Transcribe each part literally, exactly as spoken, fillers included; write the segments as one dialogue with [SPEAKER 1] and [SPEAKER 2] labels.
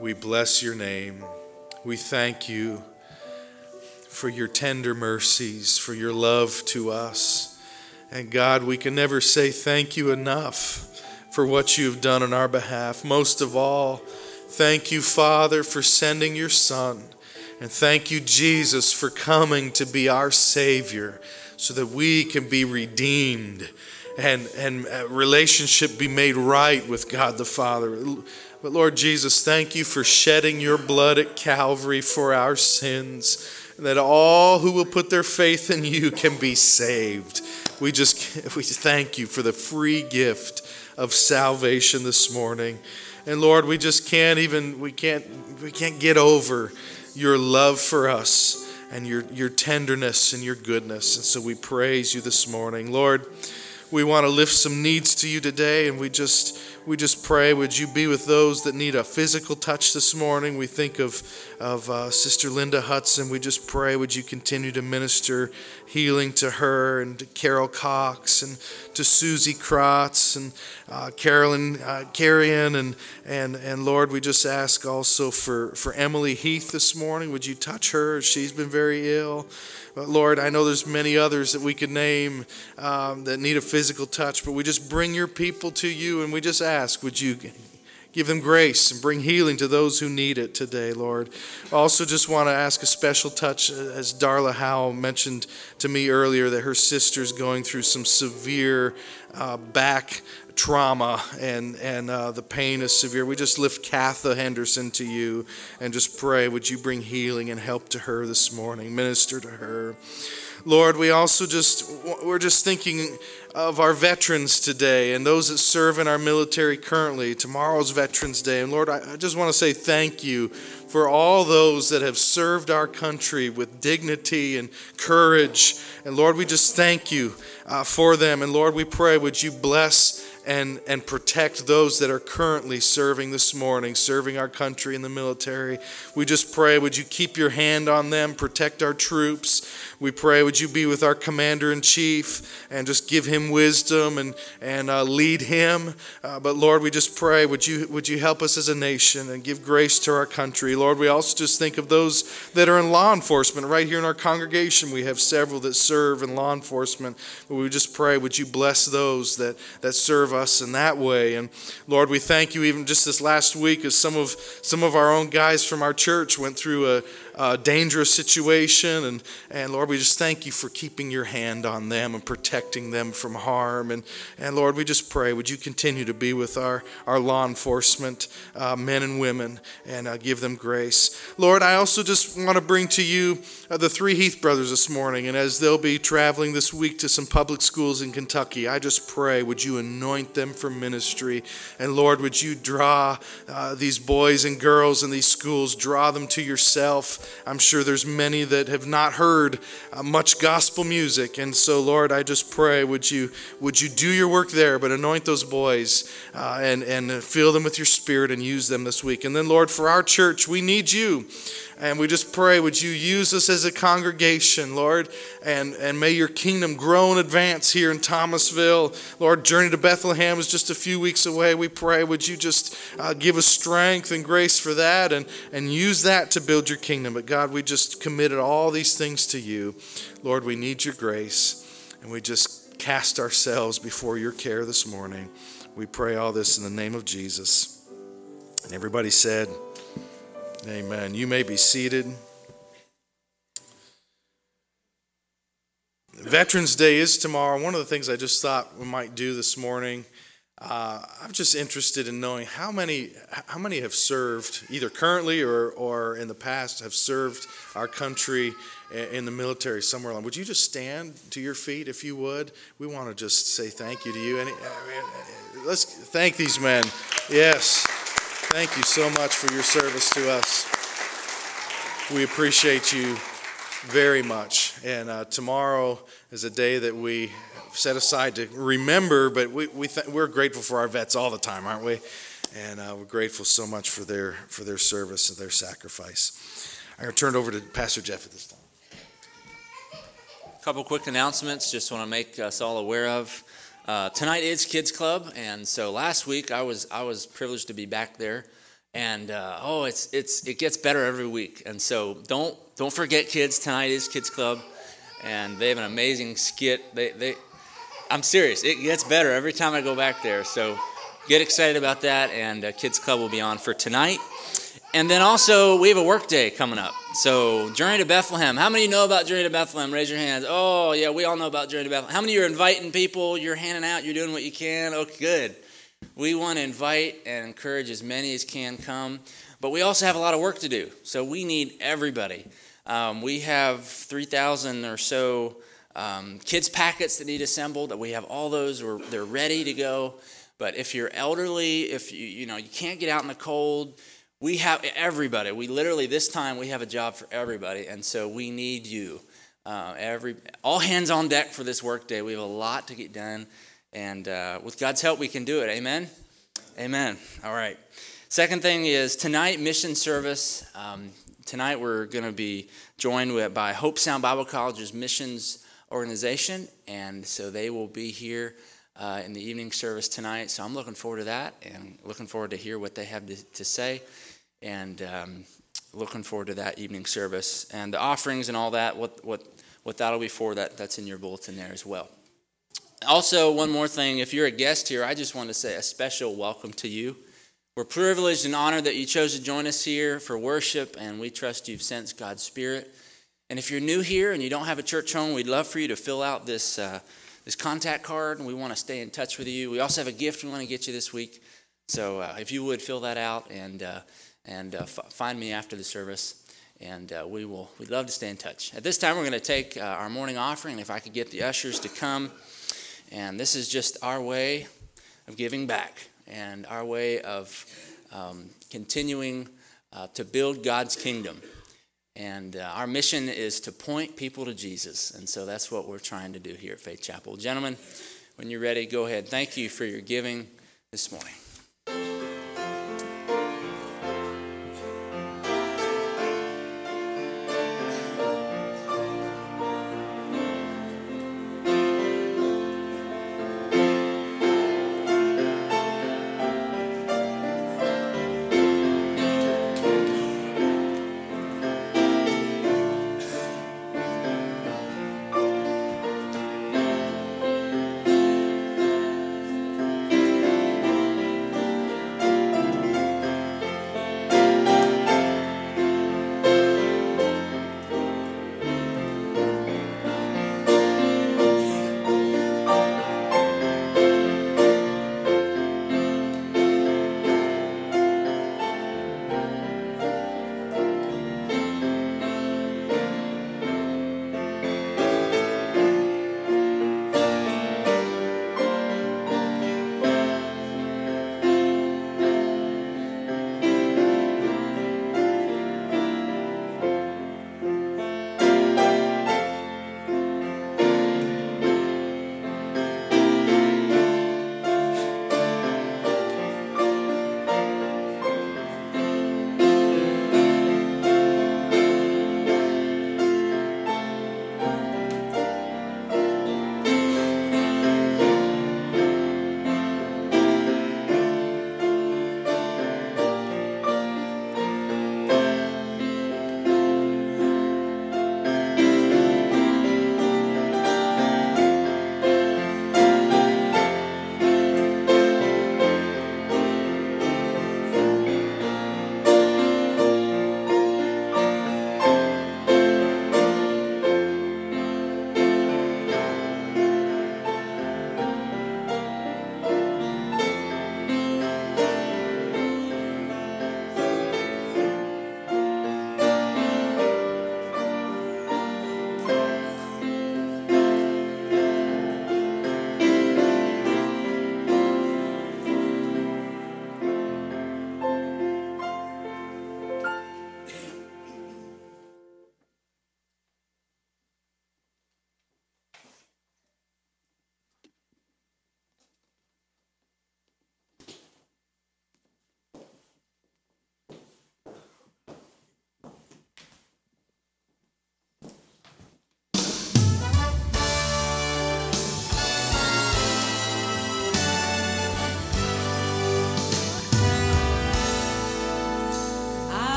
[SPEAKER 1] We bless your name. We thank you for your tender mercies, for your love to us. And God, we can never say thank you enough for what you've done on our behalf. Most of all, thank you, Father, for sending your Son. And thank you, Jesus, for coming to be our Savior so that we can be redeemed and, and a relationship be made right with God the Father. But Lord Jesus, thank you for shedding your blood at Calvary for our sins, and that all who will put their faith in you can be saved. We just we thank you for the free gift of salvation this morning. And Lord, we just can't even we can't we can't get over your love for us and your your tenderness and your goodness. And so we praise you this morning. Lord, we want to lift some needs to you today, and we just we just pray, would you be with those that need a physical touch this morning? We think of, of uh, Sister Linda Hudson. We just pray, would you continue to minister healing to her and to Carol Cox and to Susie Kratz and uh, Carolyn uh, Carrion. And, and, and Lord, we just ask also for, for Emily Heath this morning. Would you touch her? She's been very ill. But Lord, I know there's many others that we could name um, that need a physical touch, but we just bring your people to you, and we just ask, would you give them grace and bring healing to those who need it today, Lord. I also just want to ask a special touch, as Darla Howe mentioned to me earlier, that her sister's going through some severe uh, back trauma, and and uh, the pain is severe. We just lift Katha Henderson to you and just pray, would you bring healing and help to her this morning, minister to her. Lord, we also just, we're just thinking of our veterans today and those that serve in our military currently. Tomorrow's Veterans Day. And Lord, I just want to say thank you for all those that have served our country with dignity and courage. And Lord, we just thank you uh, for them. And Lord, we pray, would you bless and and protect those that are currently serving this morning, serving our country in the military. We just pray, would you keep your hand on them, protect our troops. We pray, would you be with our commander-in-chief and just give him wisdom and and uh, lead him. Uh, but Lord, we just pray, would you would you help us as a nation and give grace to our country. Lord, we also just think of those that are in law enforcement. Right here in our congregation, we have several that serve in law enforcement. But we just pray, would you bless those that, that serve us in that way. And Lord, we thank you even just this last week as some of some of our own guys from our church went through a, a dangerous situation. And, and Lord, we just thank you for keeping your hand on them and protecting them from harm. And, and Lord, we just pray, would you continue to be with our, our law enforcement uh, men and women and uh, give them grace. Lord, I also just want to bring to you uh, the three Heath brothers this morning. And as they'll be traveling this week to some public schools in Kentucky, I just pray, would you anoint them for ministry. And Lord, would you draw uh, these boys and girls in these schools, draw them to yourself. I'm sure there's many that have not heard uh, much gospel music. And so, Lord, I just pray, would you would you do your work there, but anoint those boys uh, and, and fill them with your spirit and use them this week. And then, Lord, for our church, we need you. And we just pray, would you use us as a congregation, Lord, and, and may your kingdom grow and advance here in Thomasville. Lord, Journey to Bethlehem is just a few weeks away. We pray, would you just uh, give us strength and grace for that and, and use that to build your kingdom. But God, we just committed all these things to you. Lord, we need your grace, and we just cast ourselves before your care this morning. We pray all this in the name of Jesus. And everybody said, amen. You may be seated. Veterans Day is tomorrow. One of the things I just thought we might do this morning, uh, I'm just interested in knowing how many how many have served, either currently or, or in the past, have served our country in the military somewhere along. Would you just stand to your feet if you would? We want to just say thank you to you. And let's thank these men. Yes. Thank you so much for your service to us. We appreciate you very much. And uh, tomorrow is a day that we set aside to remember, but we, we th- we're grateful for our vets all the time, aren't we? And uh, we're grateful so much for their for their service and their sacrifice. I'm going to turn it over to Pastor Jeff at this time.
[SPEAKER 2] A couple quick announcements, just want to make us all aware of. Uh, tonight is Kids Club, and so last week I was I was privileged to be back there And uh, oh, it's it's it gets better every week. And so don't don't forget, kids. Tonight is Kids Club, and they have an amazing skit. They they, I'm serious. It gets better every time I go back there. So get excited about that. And uh, Kids Club will be on for tonight. And then also, we have a work day coming up. So, Journey to Bethlehem. How many of you know about Journey to Bethlehem? Raise your hands. Oh, yeah, we all know about Journey to Bethlehem. How many of you are inviting people? You're handing out. You're doing what you can. Oh, good. We want to invite and encourage as many as can come. But we also have a lot of work to do. So, we need everybody. Um, we have three thousand or so um, kids packets that need assembled. We have all those. We're, they're ready to go. But if you're elderly, if you, you know, you can't get out in the cold, we have everybody. We literally, this time, we have a job for everybody, and so we need you. Uh, every all hands on deck for this work day. We have a lot to get done, and uh, with God's help, we can do it. Amen? Amen. All right. Second thing is tonight, mission service. Um, tonight, we're going to be joined with, by Hope Sound Bible College's missions organization, and so they will be here uh, in the evening service tonight. So I'm looking forward to that, and looking forward to hear what they have to, to say. And um, looking forward to that evening service. And the offerings and all that, what what what that'll be for, that that's in your bulletin there as well. Also, one more thing, if you're a guest here, I just want to say a special welcome to you. We're privileged and honored that you chose to join us here for worship, and we trust you've sensed God's Spirit. And if you're new here and you don't have a church home, we'd love for you to fill out this, uh, this contact card, and we want to stay in touch with you. We also have a gift we want to get you this week. So uh, if you would, fill that out, and uh, and uh, f- find me after the service, and uh, we will, we'd love to stay in touch. At this time, we're going to take uh, our morning offering, and if I could get the ushers to come, and this is just our way of giving back, and our way of um, continuing uh, to build God's kingdom. And uh, our mission is to point people to Jesus, and so that's what we're trying to do here at Faith Chapel. Gentlemen, when you're ready, go ahead. Thank you for your giving this morning.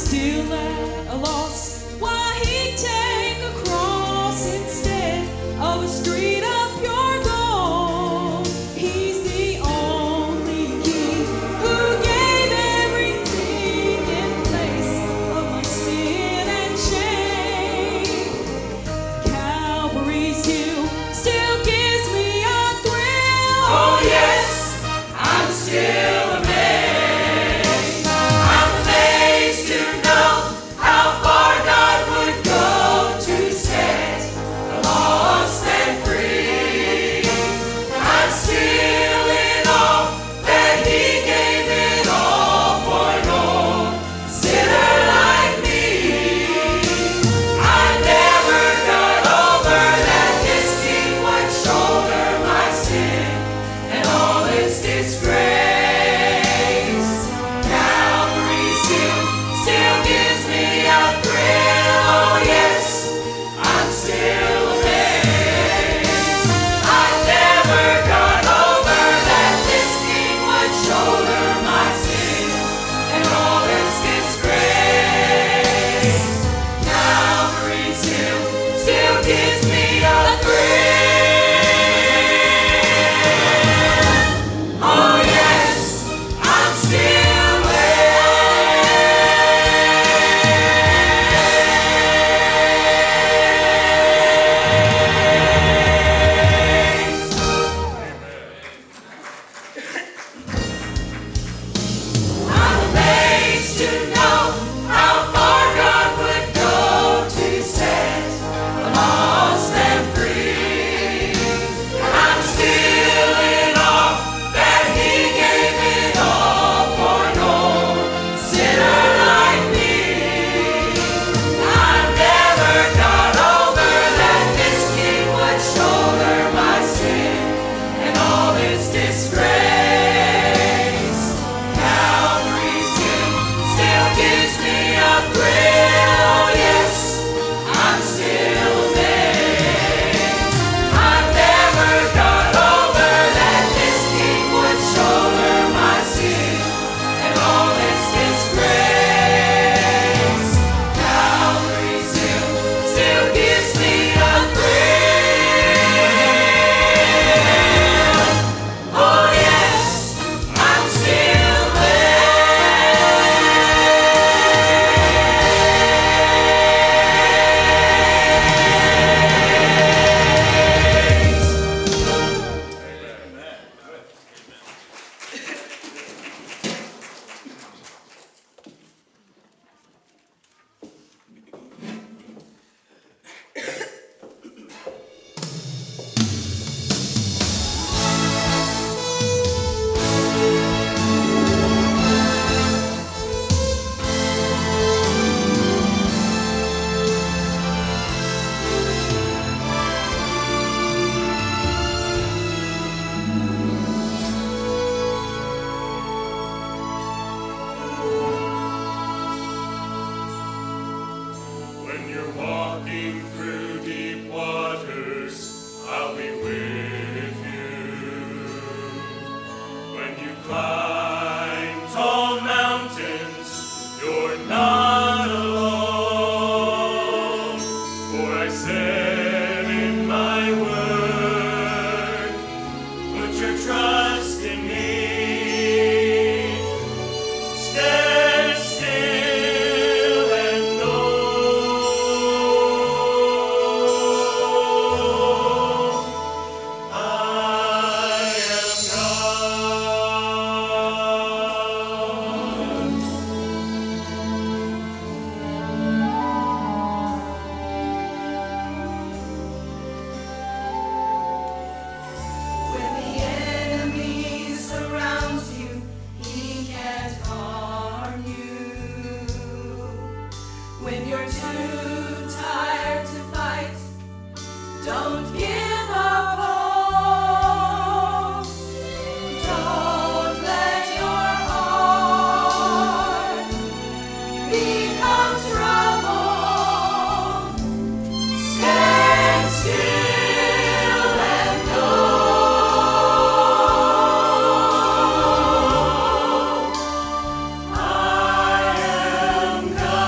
[SPEAKER 3] still at a loss why he'd take a cross instead of a street of pure gold. He's the only King who gave everything in place of my sin and shame. Calvary's hill still gives me a thrill. Oh yes, I'm still amazed. I'm amazed to know how far God would go to set the lost and free. I'm still in awe that He gave it all for no sinner like me. I never got over that this King would shoulder my sin and all its disgrace. Calvary's hill still gives me a thrill. Oh yes, I'm still amazed. I never got over that this King would shoulder my sin and all its disgrace. Calvary's hill still gives me a thrill. Oh yes, I'm still amazed. I'm amazed to know how far God would go to set the lost and free. I'm still in awe that He gave it all for no sinner like me. I never got over that this King would shoulder my sin and all its disgrace. Calvary's hill still gives me a thrill. Oh yes, I'm still amazed. I never got over that this King would shoulder my sin and all its disgrace. Calvary's hill still gives me a thrill. Oh yes, I'm still
[SPEAKER 4] When you're walking through deep waters, I'll be with you. When you climb tall mountains, you're not alone. For I said in my word, put your trust in me. Stand still and know I am God.
[SPEAKER 3] When the enemy surrounds you, he can't harm you. When you're too tired to fight, don't give up hope. Don't let your heart become troubled. Stand still and know I am God.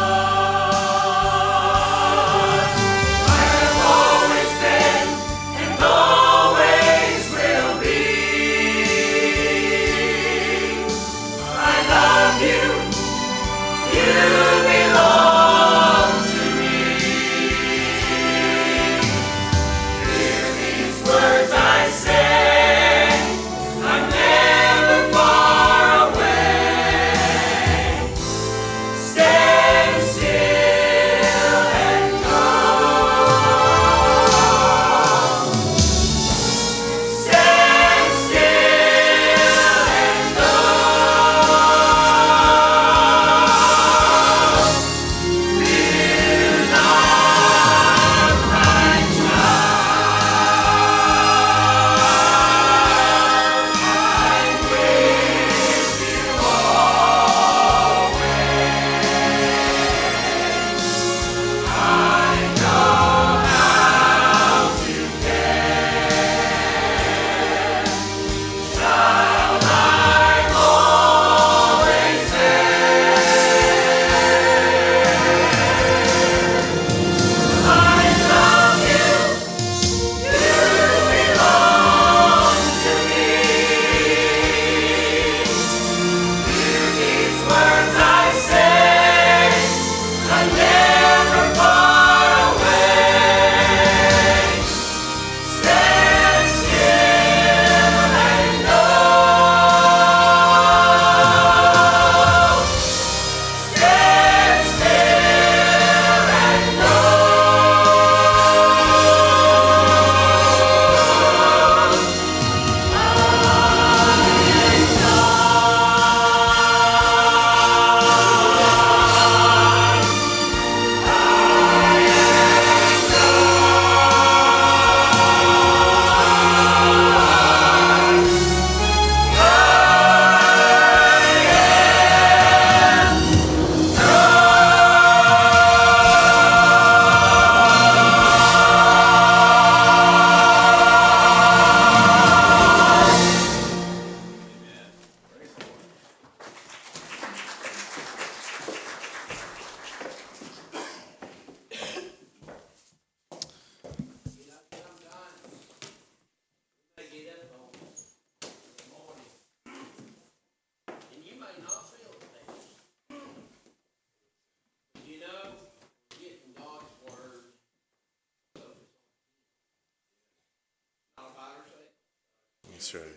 [SPEAKER 1] That's right.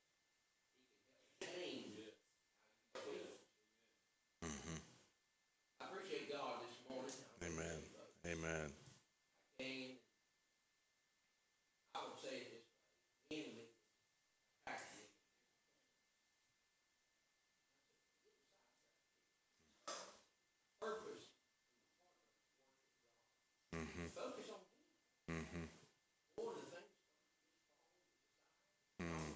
[SPEAKER 1] Mm-hmm. Amen. Amen. Mm-hmm. Mm-hmm. Mm.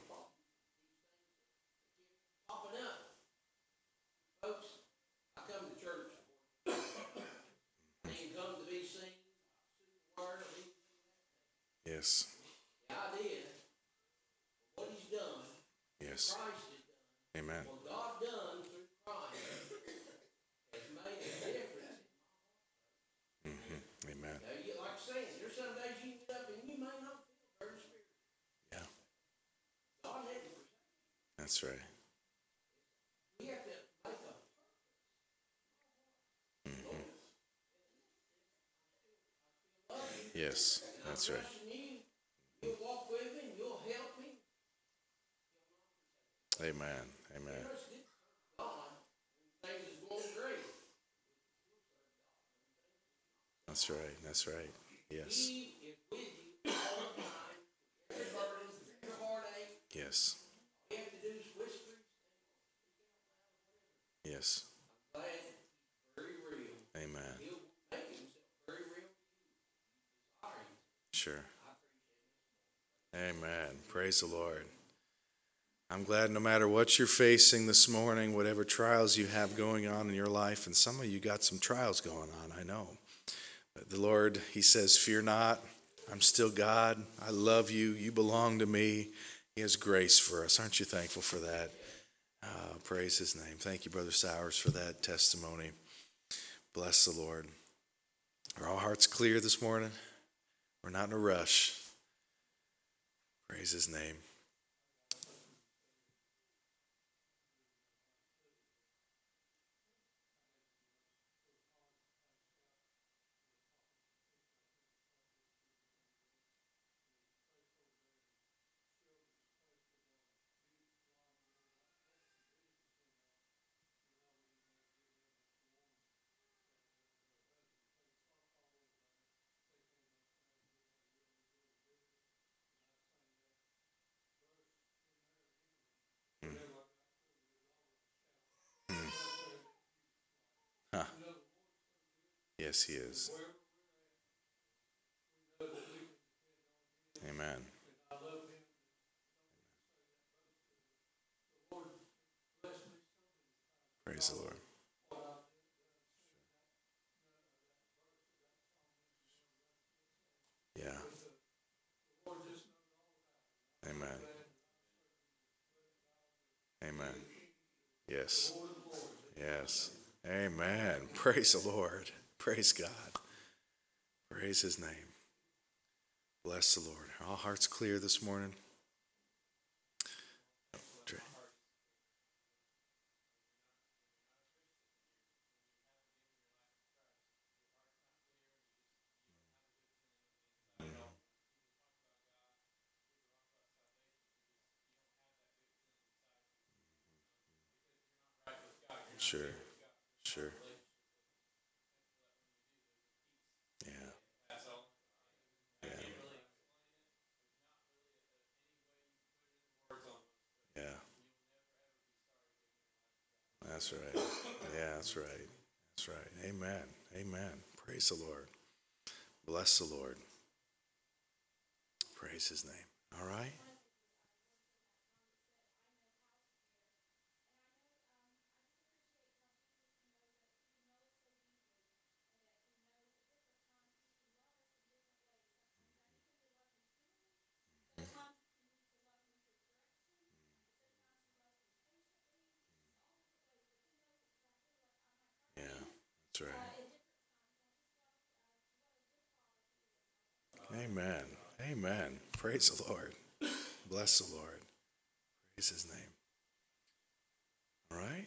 [SPEAKER 1] Yes. Yes. Amen. Mm-hmm. Amen. Yeah. That's right. Mm-hmm. Yes. That's right. Amen. Amen. That's right. That's right. Yes. Yes. Yes. Amen. Sure. Amen. Praise the Lord. I'm glad no matter what you're facing this morning, whatever trials you have going on in your life, and some of you got some trials going on, I know. But the Lord, He says, fear not. I'm still God. I love you. You belong to me. He has grace for us. Aren't you thankful for that? Uh, praise His name. Thank you, Brother Sowers, for that testimony. Bless the Lord. Are all hearts clear this morning? We're not in a rush. Praise His name. Hmm. Hmm. Huh. Yes, He is. Amen. Praise the Lord. Yeah. Amen. Amen. Yes. Yes. Amen. Praise the Lord. Praise God. Praise His name. Bless the Lord. Are all hearts clear this morning? Sure. Sure. Yeah. Yeah. Yeah. That's right. Yeah, that's right. That's right. Amen. Amen. Praise the Lord. Bless the Lord. Praise His name. All right. Yeah, that's right. Amen. Amen. Praise the Lord. Bless the Lord. Praise His name. All right.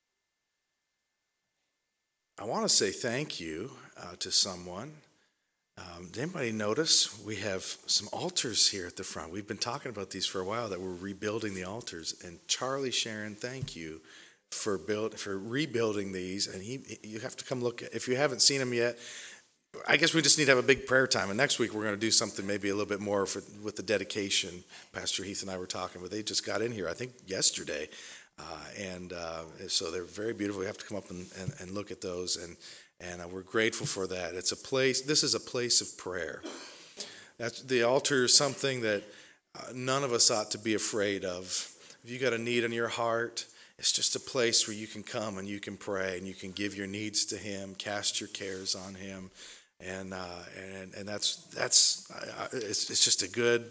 [SPEAKER 1] I want to say thank you uh, to someone. Um, did anybody notice we have some altars here at the front? We've been talking about these for a while, that we're rebuilding the altars. And Charlie, Sharon, thank you for build for rebuilding these. And he, you have to come look at, if you haven't seen them yet. I guess we just need to have a big prayer time. And next week we're going to do something maybe a little bit more for, with the dedication. Pastor Heath and I were talking, but they just got in here, I think, yesterday. Uh, and uh, so they're very beautiful. We have to come up and, and, and look at those. And, and uh, we're grateful for that. It's a place, this is a place of prayer. That's, the altar is something that uh, none of us ought to be afraid of. If you got a need in your heart, it's just a place where you can come and you can pray and you can give your needs to Him, cast your cares on Him. And uh, and and that's that's uh, it's it's just a good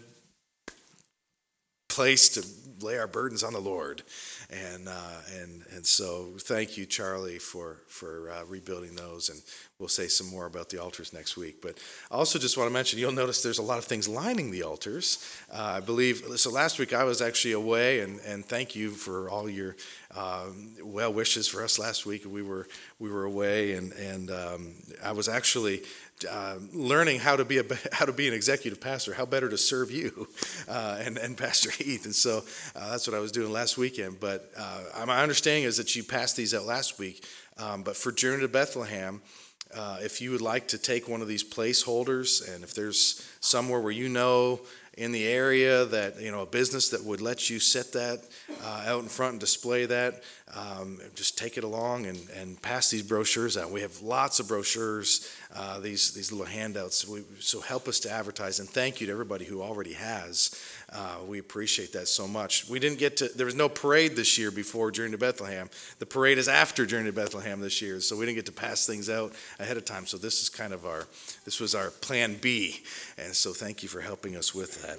[SPEAKER 1] place to lay our burdens on the Lord, and uh, and and so thank you, Charlie, for for uh, rebuilding those, and we'll say some more about the altars next week. But I also just want to mention, you'll notice there's a lot of things lining the altars. Uh, I believe so. Last week I was actually away, and and thank you for all your um, well wishes for us last week. We were we were away, and and um, I was actually uh, learning how to be a how to be an executive pastor. How better to serve you uh, and and Pastor Heath, and so uh, that's what I was doing last weekend. But uh, my understanding is that you passed these out last week. Um, but for Journey to Bethlehem, uh, if you would like to take one of these placeholders, and if there's somewhere where you know in the area that, you know, a business that would let you set that uh, out in front and display that, um, just take it along and, and pass these brochures out. We have lots of brochures, uh, these these little handouts. We, so help us to advertise, and thank you to everybody who already has. Uh, we appreciate that so much. We didn't get to, there was no parade this year before Journey to Bethlehem. The parade is after Journey to Bethlehem this year, so we didn't get to pass things out ahead of time. So this is kind of our, this was our plan B, and so thank you for helping us with that.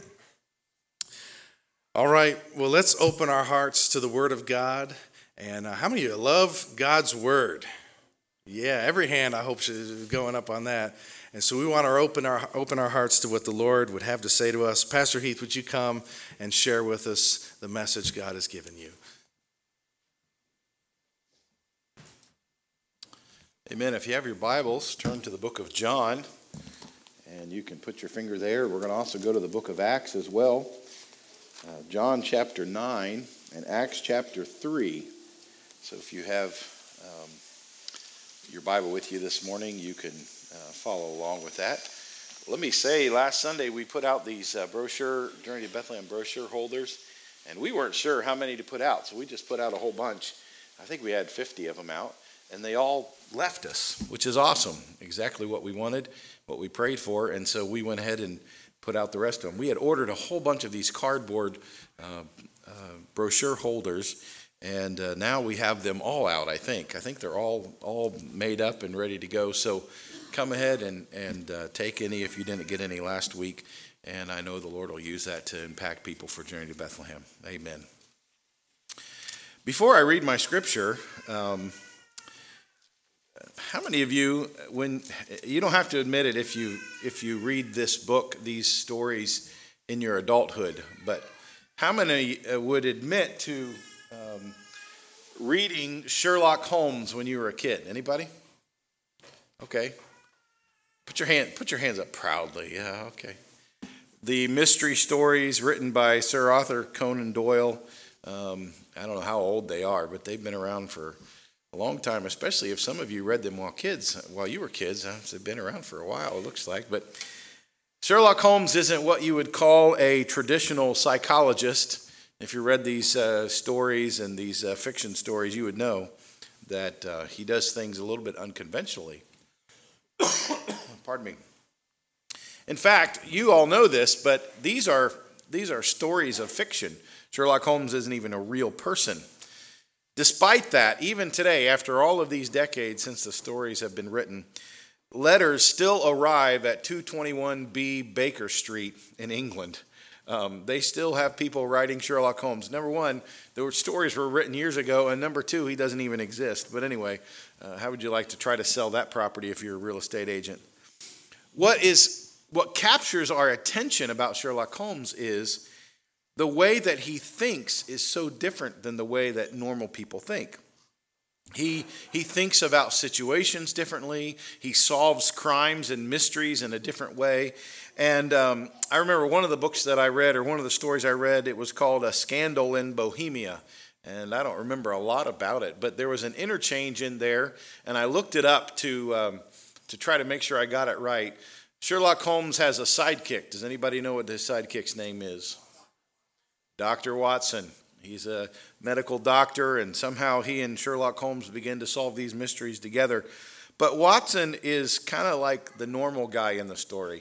[SPEAKER 1] All right, well, let's open our hearts to the Word of God. And uh, how many of you love God's Word? Yeah, every hand I hope is going up on that. And so we want to open our open our hearts to what the Lord would have to say to us. Pastor Heath, would you come and share with us the message God has given you?
[SPEAKER 5] Amen. If you have your Bibles, turn to the book of John, and you can put your finger there. We're going to also go to the book of Acts as well. Uh, John chapter nine and Acts chapter three. So if you have um, your Bible with you this morning, you can uh, follow along with that. Let me say, last Sunday we put out these uh, brochure, Journey to Bethlehem brochure holders, and we weren't sure how many to put out, so we just put out a whole bunch. I think we had fifty of them out, and they all left us, which is awesome. Exactly what we wanted, what we prayed for, and so we went ahead and put out the rest of them. We had ordered a whole bunch of these cardboard uh, uh, brochure holders, and uh, now we have them all out, I think. I think they're all all made up and ready to go. So come ahead and, and uh, take any if you didn't get any last week, and I know the Lord will use that to impact people for Journey to Bethlehem. Amen. Before I read my scripture, um, how many of you, when you don't have to admit it if you if you read this book, these stories in your adulthood, but how many would admit to um, reading Sherlock Holmes when you were a kid? Anybody? Okay. Put your hand put your hands up proudly. Yeah, okay. The mystery stories written by Sir Arthur Conan Doyle. Um, I don't know how old they are, but they've been around for a long time, especially if some of you read them while kids, while you were kids. They've been around for a while, it looks like. But Sherlock Holmes isn't what you would call a traditional psychologist. If you read these uh, stories and these uh, fiction stories, you would know that uh, he does things a little bit unconventionally. Pardon me. In fact, you all know this, but these are these are stories of fiction. Sherlock Holmes isn't even a real person. Despite that, even today, after all of these decades since the stories have been written, letters still arrive at two twenty-one B Baker Street in England. Um, they still have people writing Sherlock Holmes. Number one, the stories were written years ago, and number two, he doesn't even exist. But anyway, uh, how would you like to try to sell that property if you're a real estate agent? What is what captures our attention about Sherlock Holmes is the way that he thinks is so different than the way that normal people think. He, he thinks about situations differently. He solves crimes and mysteries in a different way. And um, I remember one of the books that I read, or one of the stories I read, it was called A Scandal in Bohemia. And I don't remember a lot about it, but there was an interchange in there, and I looked it up to um, to try to make sure I got it right. Sherlock Holmes has a sidekick. Does anybody know what his sidekick's name is? Doctor Watson. He's a medical doctor, and somehow he and Sherlock Holmes begin to solve these mysteries together. But Watson is kind of like the normal guy in the story.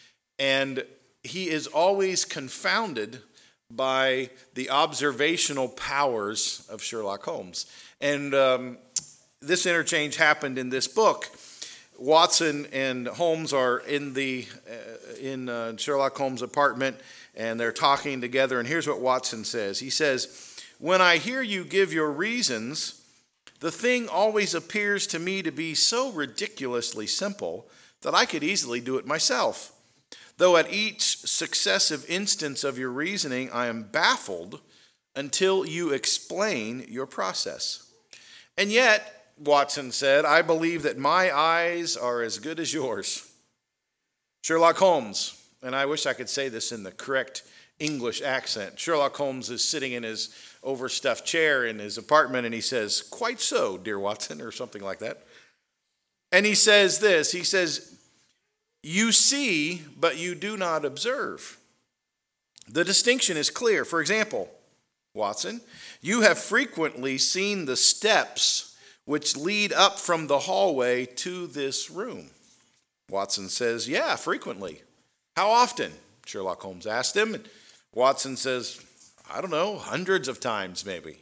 [SPEAKER 5] And he is always confounded by the observational powers of Sherlock Holmes. And um, this interchange happened in this book. Watson and Holmes are in the uh, in uh, Sherlock Holmes' apartment, and they're talking together. And here's what Watson says. He says, "When I hear you give your reasons, the thing always appears to me to be so ridiculously simple that I could easily do it myself. Though at each successive instance of your reasoning, I am baffled until you explain your process. And yet," Watson said, "I believe that my eyes are as good as yours." Sherlock Holmes, and I wish I could say this in the correct English accent. Sherlock Holmes is sitting in his overstuffed chair in his apartment, and he says, "Quite so, dear Watson," or something like that. And he says this, he says, "You see, but you do not observe. The distinction is clear. For example, Watson, you have frequently seen the steps which lead up from the hallway to this room." Watson says, "Yeah, frequently." "How often?" Sherlock Holmes asked him. And Watson says, "I don't know, hundreds of times maybe."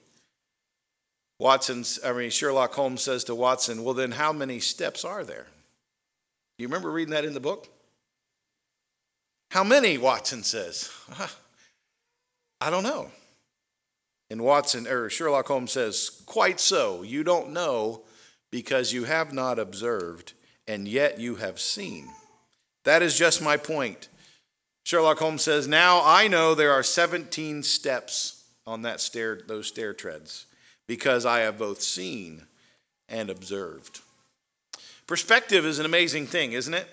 [SPEAKER 5] Watson's, I mean, Sherlock Holmes says to Watson, "Well, then how many steps are there?" Do you remember reading that in the book? "How many?" Watson says. "I don't know." And Watson, or Sherlock Holmes says, "Quite so. You don't know because you have not observed, and yet you have seen. That is just my point." Sherlock Holmes says, "Now I know there are seventeen steps on that stair, those stair treads, because I have both seen and observed." Perspective is an amazing thing, isn't it?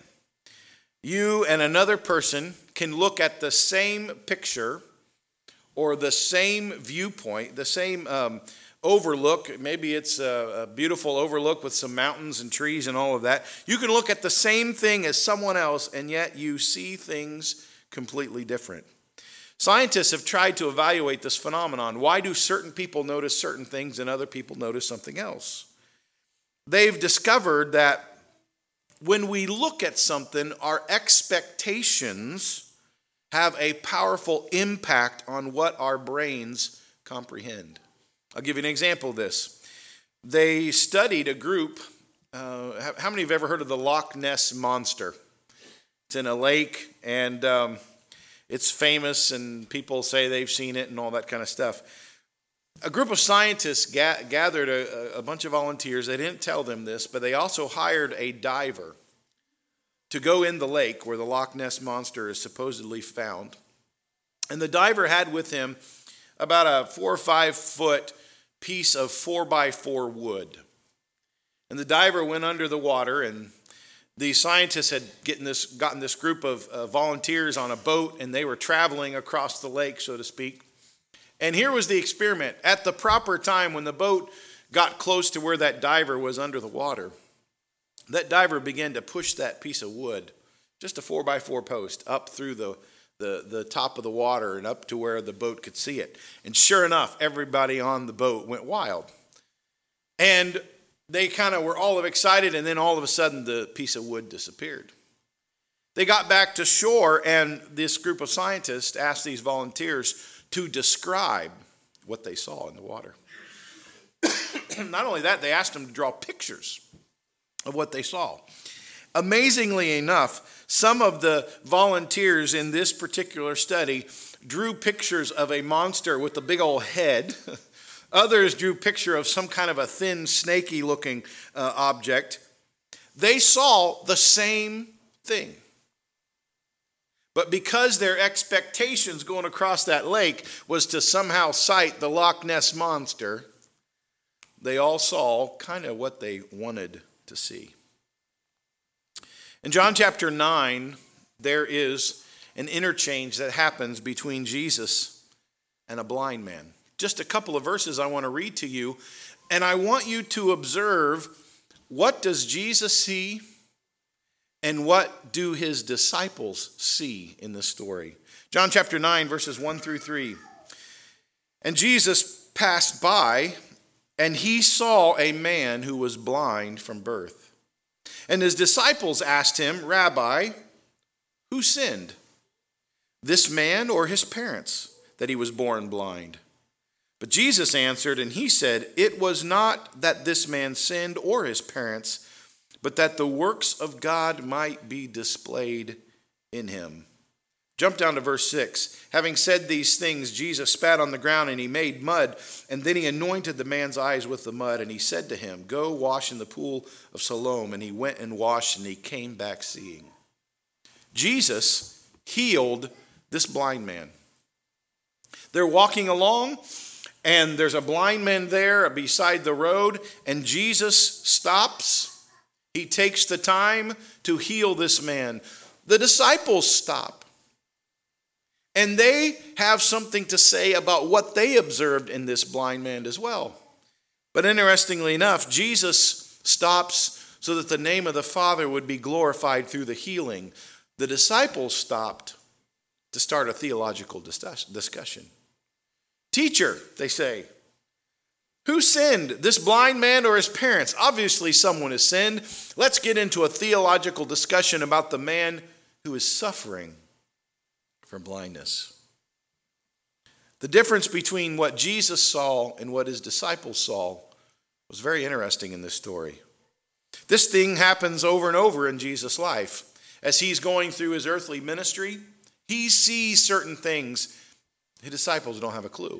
[SPEAKER 5] You and another person can look at the same picture or the same viewpoint, the same um, overlook. Maybe it's a, a beautiful overlook with some mountains and trees and all of that. You can look at the same thing as someone else, and yet you see things completely different. Scientists have tried to evaluate this phenomenon. Why do certain people notice certain things and other people notice something else? They've discovered that when we look at something, our expectations have a powerful impact on what our brains comprehend. I'll give you an example of this. They studied a group. Uh, how many have ever heard of the Loch Ness Monster? It's in a lake, and um, it's famous, and people say they've seen it and all that kind of stuff. A group of scientists ga- gathered a, a bunch of volunteers. They didn't tell them this, but they also hired a diver to go in the lake where the Loch Ness Monster is supposedly found. And the diver had with him about a four or five foot piece of four by four wood. And the diver went under the water, and the scientists had gotten this, gotten this group of uh, volunteers on a boat, and they were traveling across the lake, so to speak. And here was the experiment. At the proper time, when the boat got close to where that diver was under the water, that diver began to push that piece of wood, just a four by four post, up through the, the, the top of the water and up to where the boat could see it. And sure enough, everybody on the boat went wild. And they kind of were all excited, and then all of a sudden the piece of wood disappeared. They got back to shore, and this group of scientists asked these volunteers to describe what they saw in the water. Not only that, they asked them to draw pictures of what they saw. Amazingly enough, some of the volunteers in this particular study drew pictures of a monster with a big old head. Others drew a picture of some kind of a thin, snaky looking uh, object. They saw the same thing. But because their expectations going across that lake was to somehow sight the Loch Ness Monster, they all saw kind of what they wanted to see. In John chapter nine, there is an interchange that happens between Jesus and a blind man. Just a couple of verses I want to read to you, and I want you to observe, what does Jesus see and what do his disciples see in this story? John chapter nine, verses one through three. And Jesus passed by, and he saw a man who was blind from birth. And his disciples asked him, Rabbi, who sinned, this man or his parents, that he was born blind? But Jesus answered, and he said, it was not that this man sinned or his parents, but that the works of God might be displayed in him. Jump down to verse six. Having said these things, Jesus spat on the ground, and he made mud, and then he anointed the man's eyes with the mud, and he said to him, go wash in the pool of Siloam. And he went and washed, and he came back seeing. Jesus healed this blind man. They're walking along, and there's a blind man there beside the road, and Jesus stops. He takes the time to heal this man. The disciples stop. And they have something to say about what they observed in this blind man as well. But interestingly enough, Jesus stops so that the name of the Father would be glorified through the healing. The disciples stopped to start a theological discussion. Teacher, they say, who sinned, this blind man or his parents? Obviously someone has sinned. Let's get into a theological discussion about the man who is suffering from blindness. The difference between what Jesus saw and what his disciples saw was very interesting in this story. This thing happens over and over in Jesus' life. As he's going through his earthly ministry, he sees certain things. His disciples don't have a clue.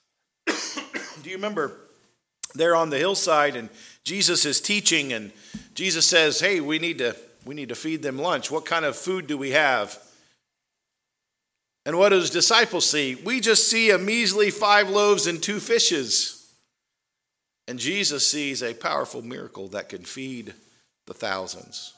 [SPEAKER 5] Do you remember they're on the hillside and Jesus is teaching, and Jesus says, hey, we need to we need to feed them lunch. What kind of food do we have? And what do his disciples see? We just see a measly five loaves and two fishes. And Jesus sees a powerful miracle that can feed the thousands.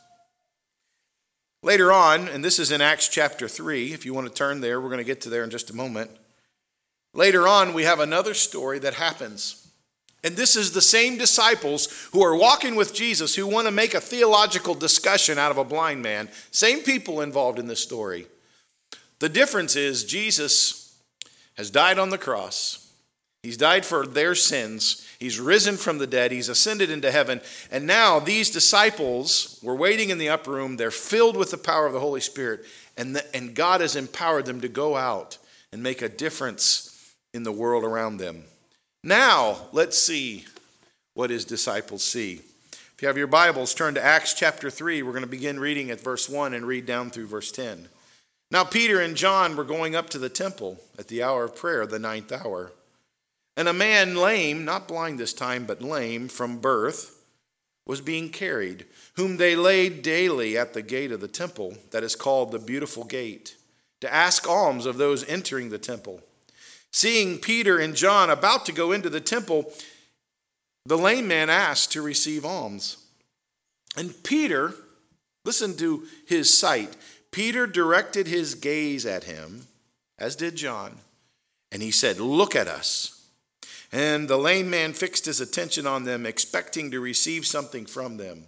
[SPEAKER 5] Later on, and this is in Acts chapter three, if you want to turn there, we're going to get to there in just a moment. Later on, we have another story that happens. And this is the same disciples who are walking with Jesus, who want to make a theological discussion out of a blind man. Same people involved in this story. The difference is Jesus has died on the cross. He's died for their sins. He's risen from the dead. He's ascended into heaven. And now these disciples were waiting in the upper room. They're filled with the power of the Holy Spirit. And, the, and God has empowered them to go out and make a difference in the world around them. Now, let's see what his disciples see. If you have your Bibles, turn to Acts chapter three. We're going to begin reading at verse one and read down through verse ten. Now Peter and John were going up to the temple at the hour of prayer, the ninth hour. And a man lame, not blind this time, but lame from birth, was being carried, whom they laid daily at the gate of the temple, that is called the Beautiful Gate, to ask alms of those entering the temple. Seeing Peter and John about to go into the temple, the lame man asked to receive alms. And Peter, listen to his sight. Peter directed his gaze at him, as did John, and he said, look at us. And the lame man fixed his attention on them, expecting to receive something from them.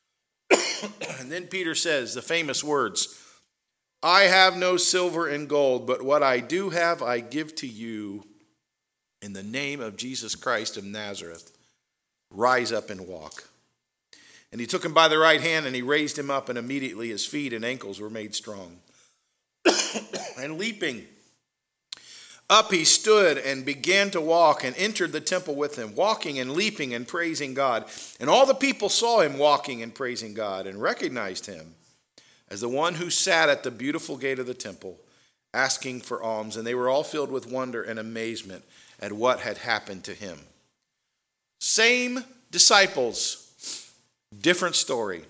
[SPEAKER 5] And then Peter says the famous words, I have no silver and gold, but what I do have I give to you. In the name of Jesus Christ of Nazareth, rise up and walk. And he took him by the right hand, and he raised him up, and immediately his feet and ankles were made strong. And leaping up, he stood and began to walk, and entered the temple with him, walking and leaping and praising God. And all the people saw him walking and praising God, and recognized him as the one who sat at the beautiful gate of the temple, asking for alms. And they were all filled with wonder and amazement at what had happened to him. Same disciples, different story.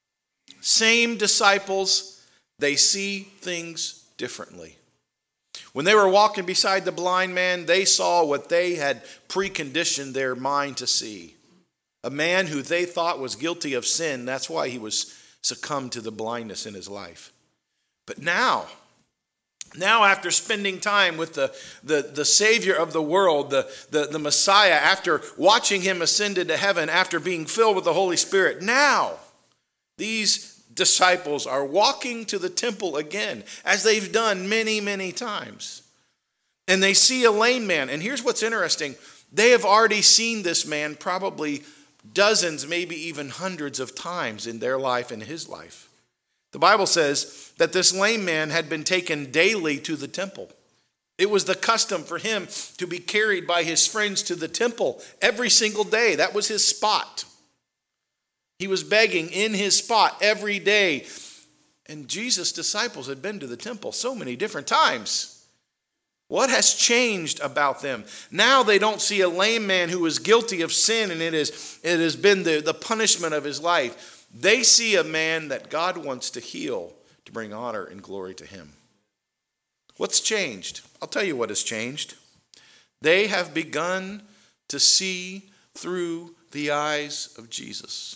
[SPEAKER 5] Same disciples, they see things differently. When they were walking beside the blind man, they saw what they had preconditioned their mind to see. A man who they thought was guilty of sin. That's why he was succumbed to the blindness in his life. But now, now after spending time with the, the, the Savior of the world, the, the, the Messiah, after watching him ascend into heaven, after being filled with the Holy Spirit, now these disciples are walking to the temple again, as they've done many, many times. And they see a lame man. And here's what's interesting. They have already seen this man probably dozens, maybe even hundreds of times in their life and his life. The Bible says that this lame man had been taken daily to the temple. It was the custom for him to be carried by his friends to the temple every single day. That was his spot. He was begging in his spot every day. And Jesus' disciples had been to the temple so many different times. What has changed about them? Now they don't see a lame man who is guilty of sin and it is, it has been the, the punishment of his life. They see a man that God wants to heal to bring honor and glory to him. What's changed? I'll tell you what has changed. They have begun to see through the eyes of Jesus.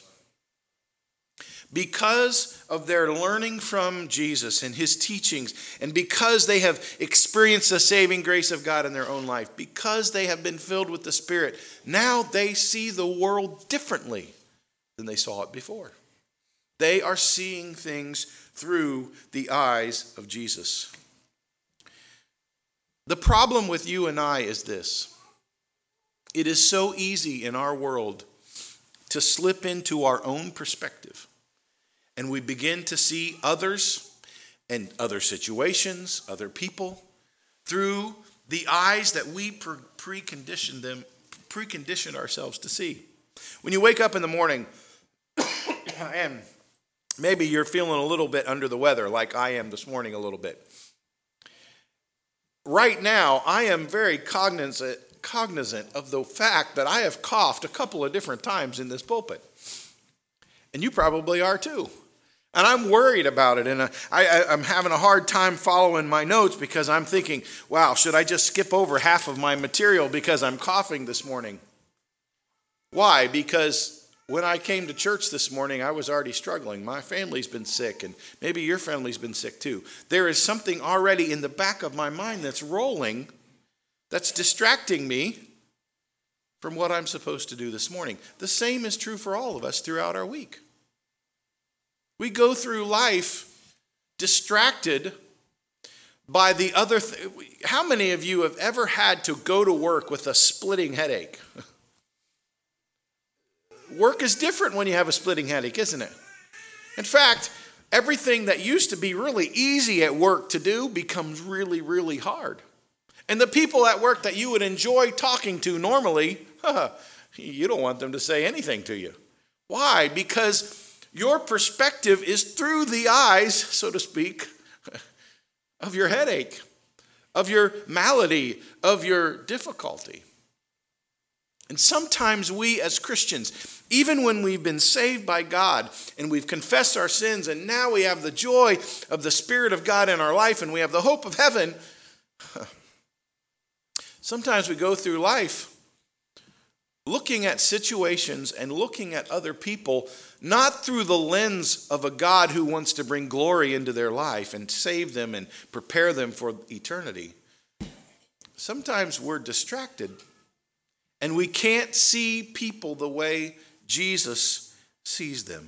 [SPEAKER 5] Because of their learning from Jesus and his teachings, and because they have experienced the saving grace of God in their own life, because they have been filled with the Spirit, now they see the world differently than they saw it before. They are seeing things through the eyes of Jesus. The problem with you and I is this. It is so easy in our world to slip into our own perspective. And we begin to see others and other situations, other people, through the eyes that we preconditioned them, preconditioned ourselves to see. When you wake up in the morning, and maybe you're feeling a little bit under the weather, like I am this morning a little bit. Right now, I am very cognizant, cognizant of the fact that I have coughed a couple of different times in this pulpit. And you probably are too. And I'm worried about it, and I, I, I'm having a hard time following my notes because I'm thinking, wow, should I just skip over half of my material because I'm coughing this morning? Why? Because when I came to church this morning, I was already struggling. My family's been sick, and maybe your family's been sick too. There is something already in the back of my mind that's rolling, that's distracting me from what I'm supposed to do this morning. The same is true for all of us throughout our week. We go through life distracted by the other th- How many of you have ever had to go to work with a splitting headache? Work is different when you have a splitting headache, isn't it? In fact, everything that used to be really easy at work to do becomes really, really hard. And the people at work that you would enjoy talking to normally, you don't want them to say anything to you. Why? Because your perspective is through the eyes, so to speak, of your headache, of your malady, of your difficulty. And sometimes we as Christians, even when we've been saved by God and we've confessed our sins and now we have the joy of the Spirit of God in our life and we have the hope of heaven, sometimes we go through life looking at situations and looking at other people not through the lens of a God who wants to bring glory into their life and save them and prepare them for eternity. Sometimes we're distracted and we can't see people the way Jesus sees them.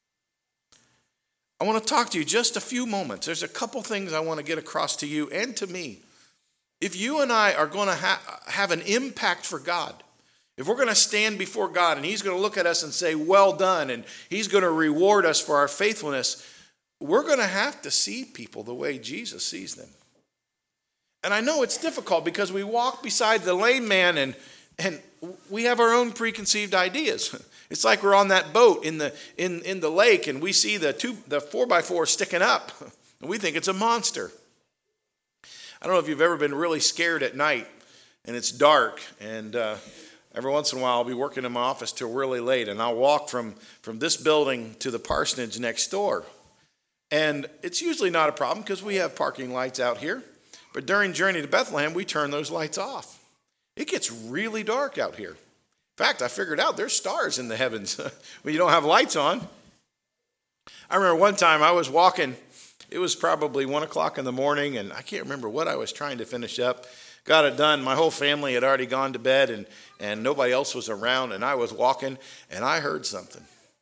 [SPEAKER 5] I want to talk to you just a few moments. There's a couple things I want to get across to you and to me. If you and I are going to ha- have an impact for God, if we're going to stand before God and he's going to look at us and say, well done, and he's going to reward us for our faithfulness, we're going to have to see people the way Jesus sees them. And I know it's difficult because we walk beside the lame man and, and we have our own preconceived ideas. It's like we're on that boat in the, in, in the lake and we see the, two, the four by four sticking up and we think it's a monster. I don't know if you've ever been really scared at night and it's dark and uh, every once in a while, I'll be working in my office till really late, and I'll walk from, from this building to the parsonage next door. And it's usually not a problem because we have parking lights out here. But during Journey to Bethlehem, we turn those lights off. It gets really dark out here. In fact, I figured out there's stars in the heavens when you don't have lights on. I remember one time I was walking. It was probably one o'clock in the morning, and I can't remember what I was trying to finish up. Got it done. My whole family had already gone to bed, and, and nobody else was around, and I was walking, and I heard something.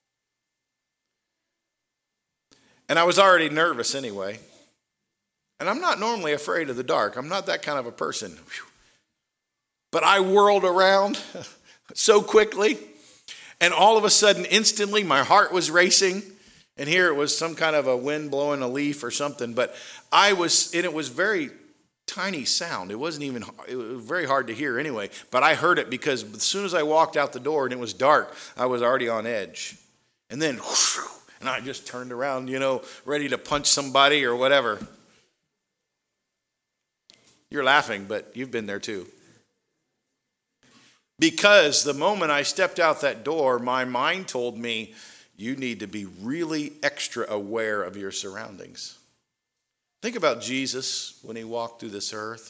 [SPEAKER 5] And I was already nervous anyway. And I'm not normally afraid of the dark. I'm not that kind of a person. Whew. But I whirled around so quickly, and all of a sudden, instantly, my heart was racing. And here it was some kind of a wind blowing a leaf or something. But I was, and it was very tiny sound. It wasn't even, it was very hard to hear anyway. But I heard it because as soon as I walked out the door and it was dark, I was already on edge. And then, whoosh, and I just turned around, you know, ready to punch somebody or whatever. You're laughing, but you've been there too. Because the moment I stepped out that door, my mind told me, you need to be really extra aware of your surroundings. Think about Jesus when he walked through this earth.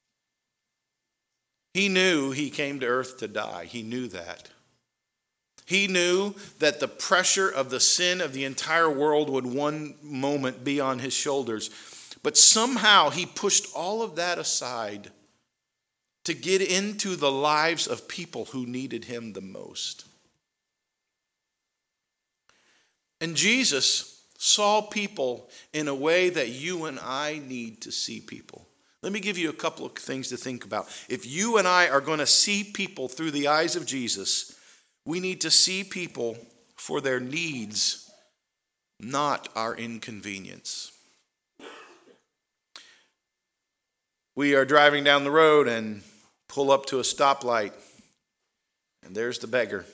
[SPEAKER 5] He knew he came to earth to die. He knew that. He knew that the pressure of the sin of the entire world would one moment be on his shoulders. But somehow he pushed all of that aside to get into the lives of people who needed him the most. And Jesus saw people in a way that you and I need to see people. Let me give you a couple of things to think about. If you and I are going to see people through the eyes of Jesus, we need to see people for their needs, not our inconvenience. We are driving down the road and pull up to a stoplight, and there's the beggar,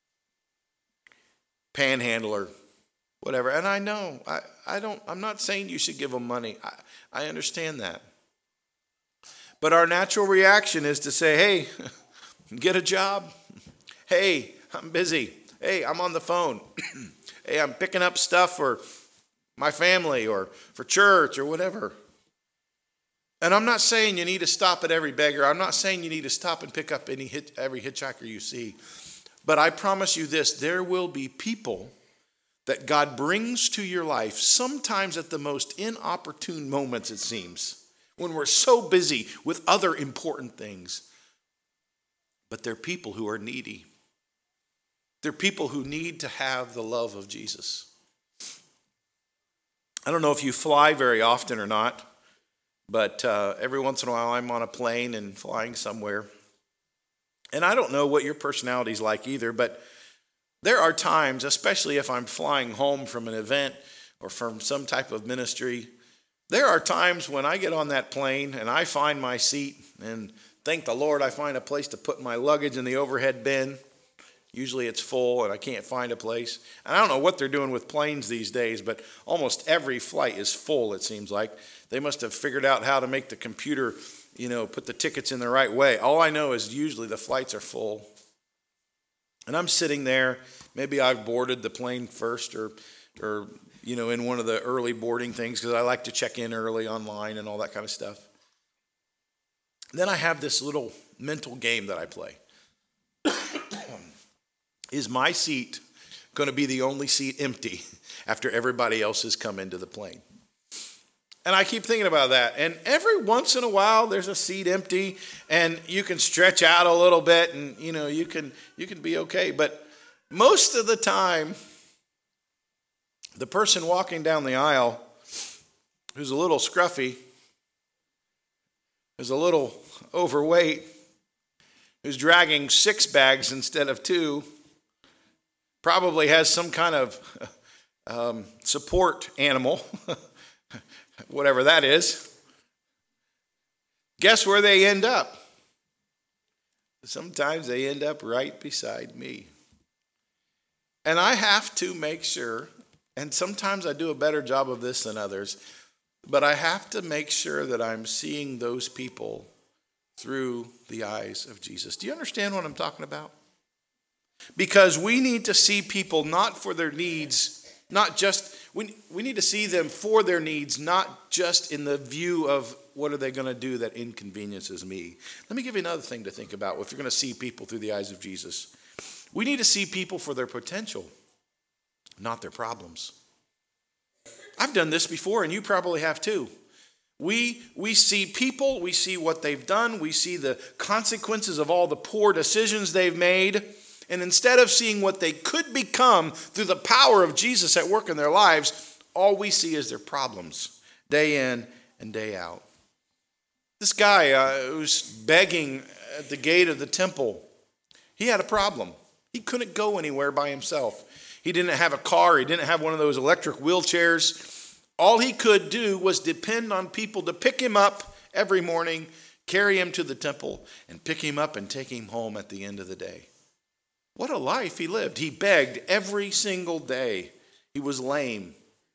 [SPEAKER 5] panhandler, whatever. And I know, I, I don't, I'm not saying you should give them money. I, I understand that. But our natural reaction is to say, hey, get a job. Hey, I'm busy. Hey, I'm on the phone. Hey, I'm picking up stuff for my family or for church or whatever. And I'm not saying you need to stop at every beggar. I'm not saying you need to stop and pick up any hit, every hitchhiker you see. But I promise you this, there will be people that God brings to your life, sometimes at the most inopportune moments, it seems, when we're so busy with other important things. But they're people who are needy. They're people who need to have the love of Jesus. I don't know if you fly very often or not, but uh, every once in a while I'm on a plane and flying somewhere. And I don't know what your personality's like either, but there are times, especially if I'm flying home from an event or from some type of ministry, there are times when I get on that plane and I find my seat, and thank the Lord I find a place to put my luggage in the overhead bin. Usually it's full and I can't find a place. And I don't know what they're doing with planes these days, but almost every flight is full, it seems like. They must have figured out how to make the computer, you know, put the tickets in the right way. All I know is usually the flights are full. And I'm sitting there. Maybe I've boarded the plane first or, or you know, in one of the early boarding things because I like to check in early online and all that kind of stuff. Then I have this little mental game that I play. Is my seat going to be the only seat empty after everybody else has come into the plane? And I keep thinking about that. And every once in a while, there's a seat empty, and you can stretch out a little bit, and you know you can you can be okay. But most of the time, the person walking down the aisle, who's a little scruffy, who's a little overweight, who's dragging six bags instead of two, probably has some kind of um, support animal, whatever that is. Guess where they end up? Sometimes they end up right beside me. And I have to make sure, and sometimes I do a better job of this than others, but I have to make sure that I'm seeing those people through the eyes of Jesus. Do you understand what I'm talking about? Because we need to see people not for their needs, Not just, we, we need to see them for their needs, not just in the view of what are they going to do that inconveniences me. Let me give you another thing to think about if you're going to see people through the eyes of Jesus. We need to see people for their potential, not their problems. I've done this before, and you probably have too. We, we see people, we see what they've done, we see the consequences of all the poor decisions they've made, and instead of seeing what they could become through the power of Jesus at work in their lives, all we see is their problems, day in and day out. This guy uh, who's begging at the gate of the temple, he had a problem. He couldn't go anywhere by himself. He didn't have a car. He didn't have one of those electric wheelchairs. All he could do was depend on people to pick him up every morning, carry him to the temple, and pick him up and take him home at the end of the day. What a life he lived. He begged every single day. He was lame.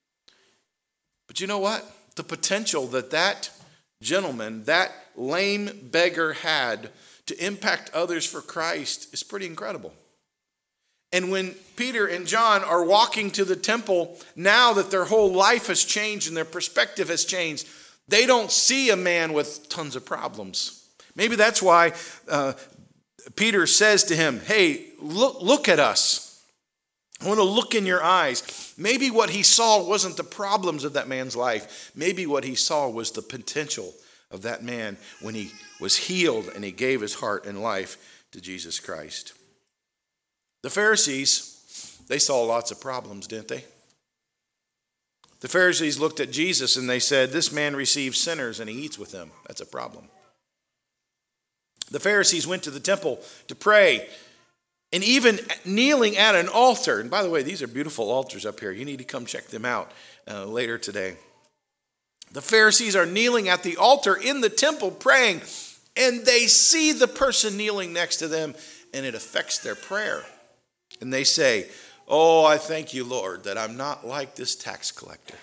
[SPEAKER 5] But you know what? The potential that that gentleman, that lame beggar had to impact others for Christ is pretty incredible. And when Peter and John are walking to the temple, now that their whole life has changed and their perspective has changed, they don't see a man with tons of problems. Maybe that's why uh, Peter says to him, hey, look, look at us. I want to look in your eyes. Maybe what he saw wasn't the problems of that man's life. Maybe what he saw was the potential of that man when he was healed and he gave his heart and life to Jesus Christ. The Pharisees, they saw lots of problems, didn't they? The Pharisees looked at Jesus and they said, this man receives sinners and he eats with them. That's a problem. The Pharisees went to the temple to pray, and even kneeling at an altar. And by the way, these are beautiful altars up here. You need to come check them out uh, later today. The Pharisees are kneeling at the altar in the temple praying, and they see the person kneeling next to them, and it affects their prayer. And they say, oh, I thank you, Lord, that I'm not like this tax collector.